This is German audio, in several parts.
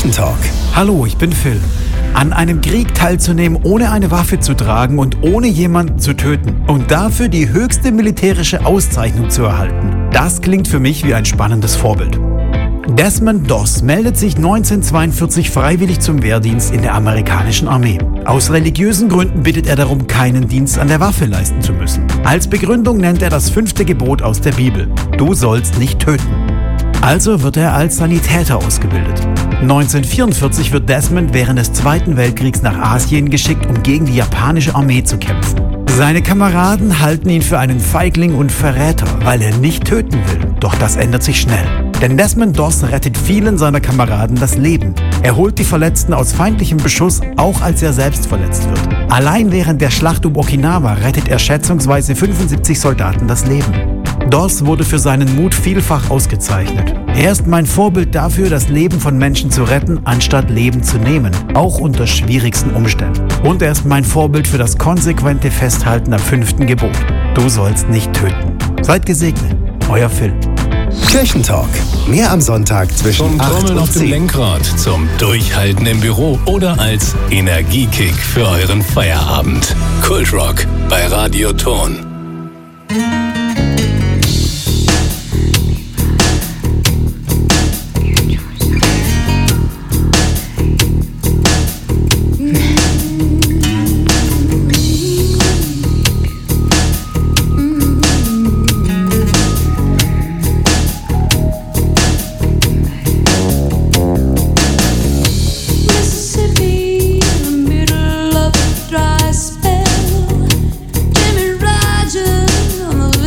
Kirchentalk. Hallo, ich bin Phil. An einem Krieg teilzunehmen, ohne eine Waffe zu tragen und ohne jemanden zu töten und dafür die höchste militärische Auszeichnung zu erhalten, das klingt für mich wie ein spannendes Vorbild. Desmond Doss meldet sich 1942 freiwillig zum Wehrdienst in der amerikanischen Armee. Aus religiösen Gründen bittet er darum, keinen Dienst an der Waffe leisten zu müssen. Als Begründung nennt er das 5. Gebot aus der Bibel: Du sollst nicht töten. Also wird er als Sanitäter ausgebildet. 1944 wird Desmond während des Zweiten Weltkriegs nach Asien geschickt, um gegen die japanische Armee zu kämpfen. Seine Kameraden halten ihn für einen Feigling und Verräter, weil er nicht töten will. Doch das ändert sich schnell. Denn Desmond Doss rettet vielen seiner Kameraden das Leben. Er holt die Verletzten aus feindlichem Beschuss, auch als er selbst verletzt wird. Allein während der Schlacht um Okinawa rettet er schätzungsweise 75 Soldaten das Leben. Doss wurde für seinen Mut vielfach ausgezeichnet. Er ist mein Vorbild dafür, das Leben von Menschen zu retten, anstatt Leben zu nehmen, auch unter schwierigsten Umständen. Und er ist mein Vorbild für das konsequente Festhalten am 5. Gebot: Du sollst nicht töten. Seid gesegnet, euer Phil. Kirchentalk. Mehr am Sonntag zwischen Zum 8 Trommeln und auf dem 10. Lenkrad, zum Durchhalten im Büro oder als Energiekick für euren Feierabend. Kultrock bei Radio Ton. Mississippi, in the middle of a dry spell. Jimmy Rogers on the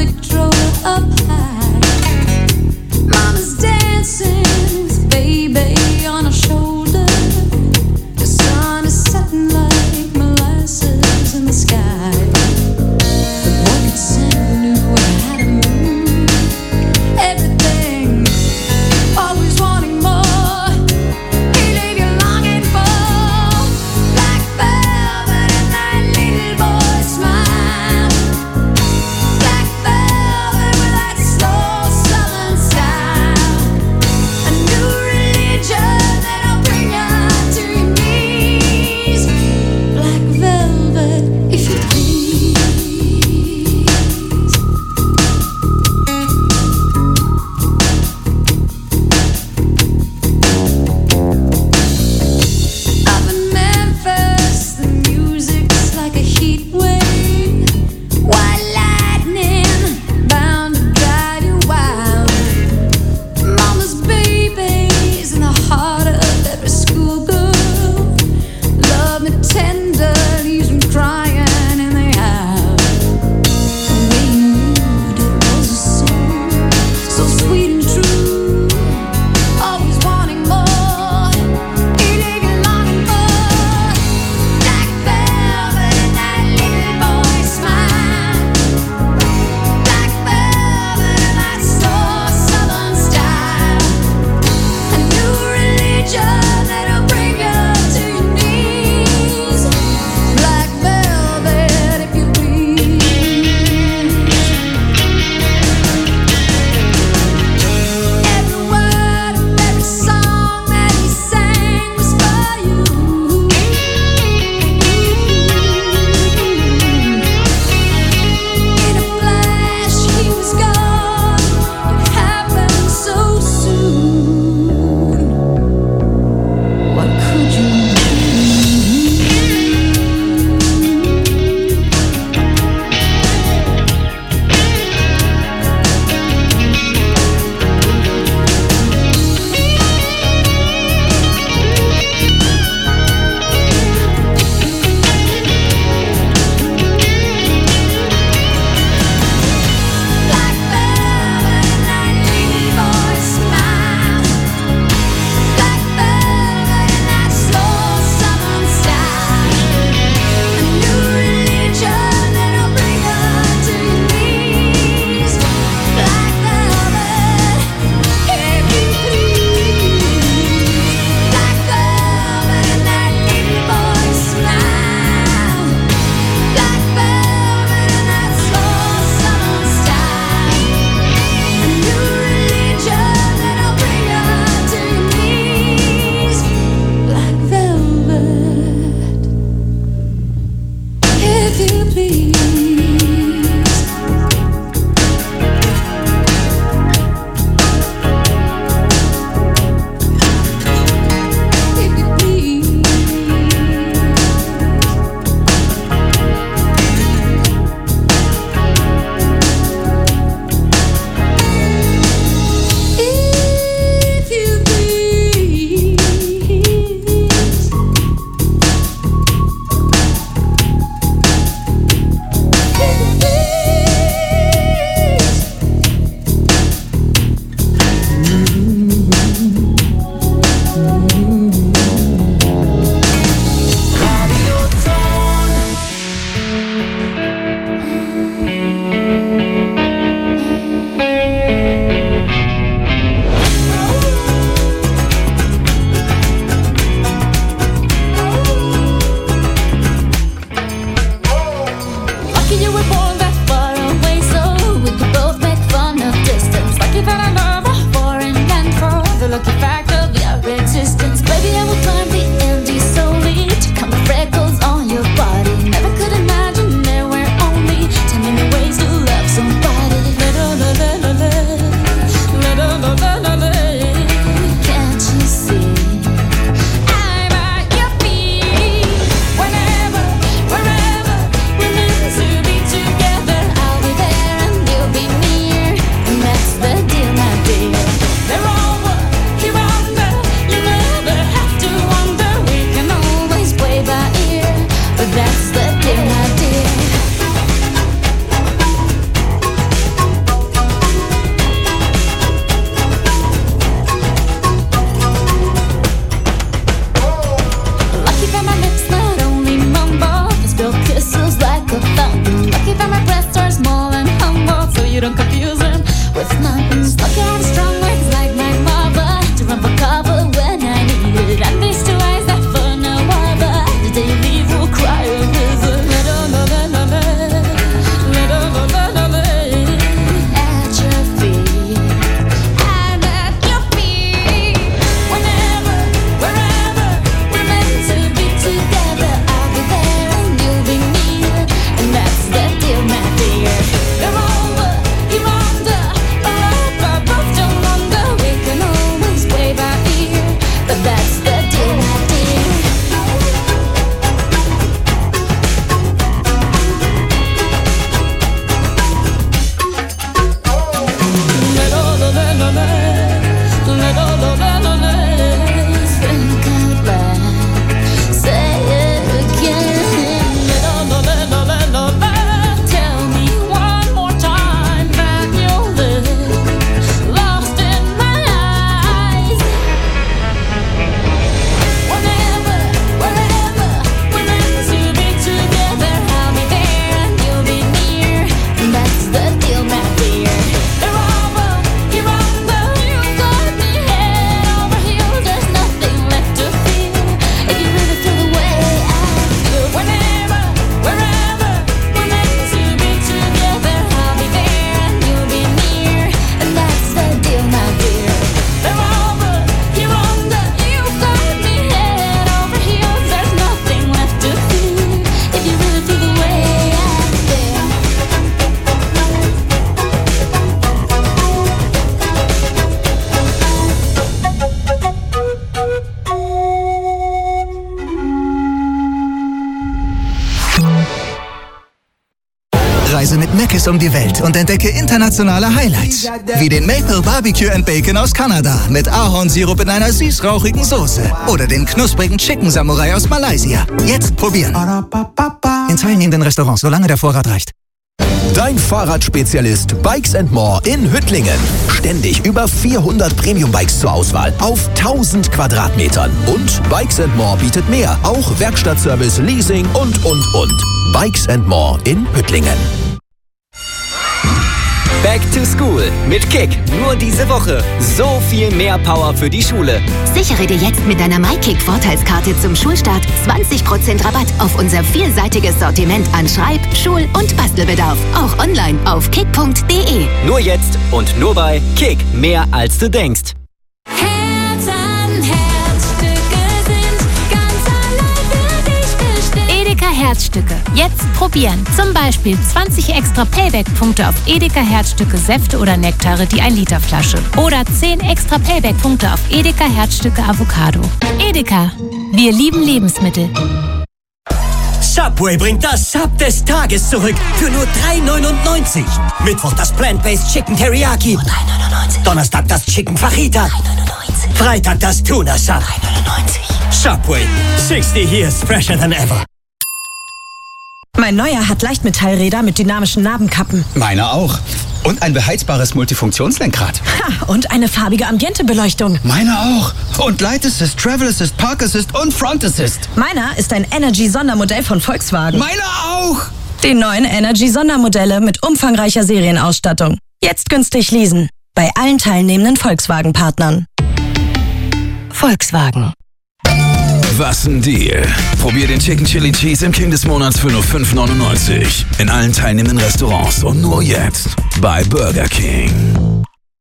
Bikes um die Welt und entdecke internationale Highlights. Wie den Maple Barbecue and Bacon aus Kanada mit Ahornsirup in einer süß-rauchigen Soße. Oder den knusprigen Chicken Samurai aus Malaysia. Jetzt probieren. In teilnehmenden Restaurants, solange der Vorrat reicht. Dein Fahrradspezialist Bikes & More in Hüttlingen. Ständig über 400 Premium-Bikes zur Auswahl auf 1000 Quadratmetern. Und Bikes & More bietet mehr. Auch Werkstattservice, Leasing und. Bikes & More in Hüttlingen. Back to School mit Kick. Nur diese Woche. So viel mehr Power für die Schule. Sichere dir jetzt mit deiner MyKick-Vorteilskarte zum Schulstart 20% Rabatt auf unser vielseitiges Sortiment an Schreib-, Schul- und Bastelbedarf. Auch online auf kick.de. Nur jetzt und nur bei Kick. Mehr als du denkst. Herz an Herz, Stücke sind ganz allein für dich bestimmt. Edeka Herzstücke. Jetzt probieren. Zum Beispiel 20 extra Payback-Punkte auf Edeka Herzstücke Säfte oder Nektare, die 1 Liter Flasche. Oder 10 extra Payback-Punkte auf Edeka Herzstücke Avocado. Edeka. Wir lieben Lebensmittel. Subway bringt das Sub des Tages zurück für nur 3,99. Mittwoch das Plant-Based Chicken Teriyaki. 3,99. Donnerstag das Chicken Fajita. 3,99. Freitag das Tuna Sub. 3,99. Subway. 60 years fresher than ever. Mein neuer hat Leichtmetallräder mit dynamischen Nabenkappen. Meiner auch. Und ein beheizbares Multifunktionslenkrad. Ha, und eine farbige Ambientebeleuchtung. Meiner auch. Und Light Assist, Travel Assist, Park Assist und Front Assist. Meiner ist ein Energy-Sondermodell von Volkswagen. Meiner auch. Die neuen Energy-Sondermodelle mit umfangreicher Serienausstattung. Jetzt günstig leasen. Bei allen teilnehmenden Volkswagen-Partnern. Volkswagen. Was ein Deal. Probier den Chicken Chili Cheese im King des Monats für nur 5,99. In allen teilnehmenden Restaurants und nur jetzt bei Burger King.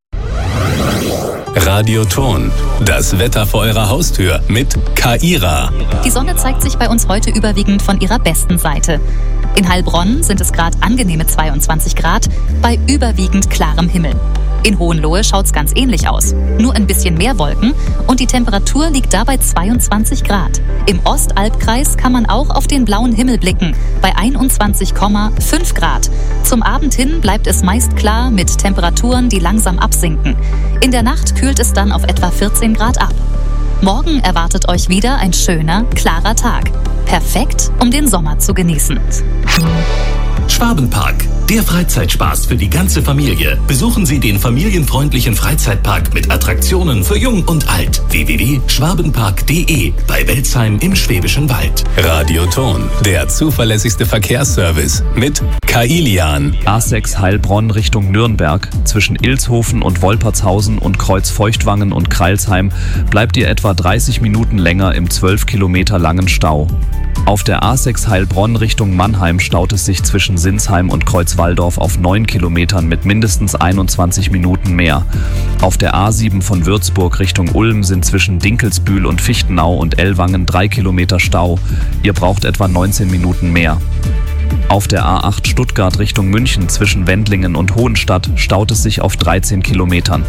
Radioton. Das Wetter vor eurer Haustür mit Kaira. Die Sonne zeigt sich bei uns heute überwiegend von ihrer besten Seite. In Heilbronn sind es gerade angenehme 22 Grad bei überwiegend klarem Himmel. In Hohenlohe schaut's ganz ähnlich aus. Nur ein bisschen mehr Wolken und die Temperatur liegt dabei 22 Grad. Im Ostalbkreis kann man auch auf den blauen Himmel blicken, bei 21,5 Grad. Zum Abend hin bleibt es meist klar mit Temperaturen, die langsam absinken. In der Nacht kühlt es dann auf etwa 14 Grad ab. Morgen erwartet euch wieder ein schöner, klarer Tag. Perfekt, um den Sommer zu genießen. Schwabenpark, der Freizeitspaß für die ganze Familie. Besuchen Sie den familienfreundlichen Freizeitpark mit Attraktionen für Jung und Alt. www.schwabenpark.de bei Welzheim im Schwäbischen Wald. Radioton, der zuverlässigste Verkehrsservice mit Kailian. A6 Heilbronn Richtung Nürnberg. Zwischen Ilshofen und Wolpertshausen und Kreuz Feuchtwangen und Kreilsheim bleibt ihr etwa 30 Minuten länger im 12 Kilometer langen Stau. Auf der A6 Heilbronn Richtung Mannheim staut es sich zwischen Sinsheim und Kreuzwaldorf auf 9 Kilometern mit mindestens 21 Minuten mehr. Auf der A7 von Würzburg Richtung Ulm sind zwischen Dinkelsbühl und Fichtenau und Ellwangen 3 Kilometer Stau. Ihr braucht etwa 19 Minuten mehr. Auf der A8 Stuttgart Richtung München zwischen Wendlingen und Hohenstadt staut es sich auf 13 Kilometern.